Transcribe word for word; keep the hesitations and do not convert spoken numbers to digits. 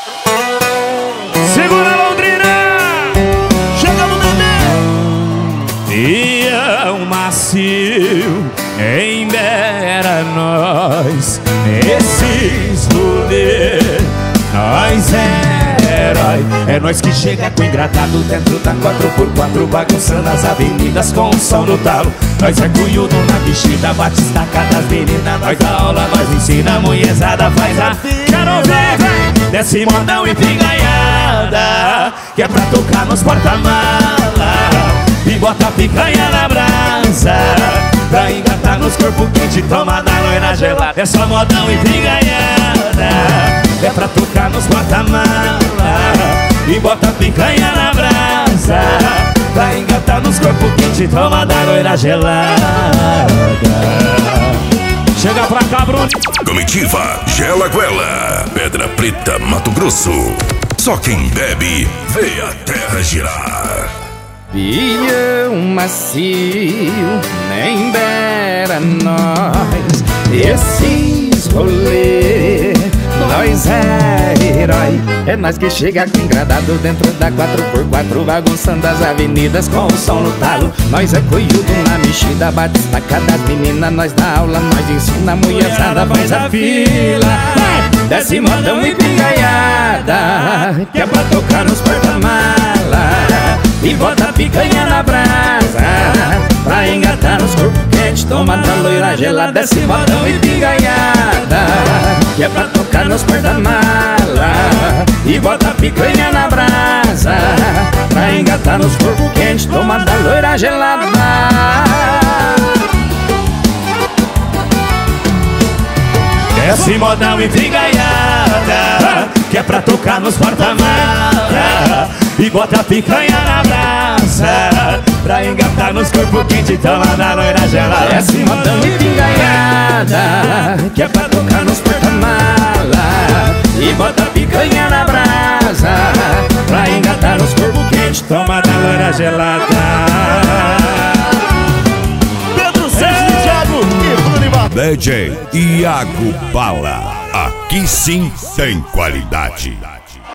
Segura Londrina, chega no bebê. E é um macio em Bera, nós esses rolê, nós é herói. É nós que chega com engradado dentro da quatro por quatro, bagunçando as avenidas com o som no talo. Nós é cunhudo na vestida, bate estaca das meninas. Nós dá aula, nós ensina, a mulherzada faz a... Quero ouvir, vem! Desce modão e picanhada, que é pra tocar nos porta-mala. E bota a picanha na brasa, pra engatar nos corpos quentes, toma da loira gelada. É só modão e picanhada, é pra tocar nos porta-mala. E bota a picanha na brasa, pra engatar nos corpos quentes, toma da loira gelada. Chega pra cá, Bruno. Comitiva Gela Guela, Pedra Preta, Mato Grosso. Só quem bebe vê a terra girar. Pilhão macio, nem dera nós esses rolê, nós é herói. É nós que chega com engradado dentro da quatro por quatro, bagunçando as avenidas com o som no talo. Nós é coiudo na mexida, bate estaca das meninas. Nós dá aula, nós ensina, a mulherzada faz a fila. Desce modão e pingaiada, que é pra tocar nos porta-mala. E bota a picanha na brasa, pra engatar nos corpos quentes, toma da loira gelada. Desce modão e pingaiada, que é pra tocar nos porta-mala. E bota a picanha na brasa, pra engatar nos corpos quentes, toma da loira gelada. Desce modão e pingaiada, que é pra tocar nos porta-mala. E bota a picanha na brasa, pra engatar nos corpos quentes, toma da loira gelada. Desce modão e pingaiada, que é pra tocar nos porta-mala. E bota a picanha na brasa, pra engatar nos corpos quentes, toma da loira gelada. Pedro Sérgio e Thiago e Bruno Ibar. D J Iago Bala, aqui sim tem qualidade.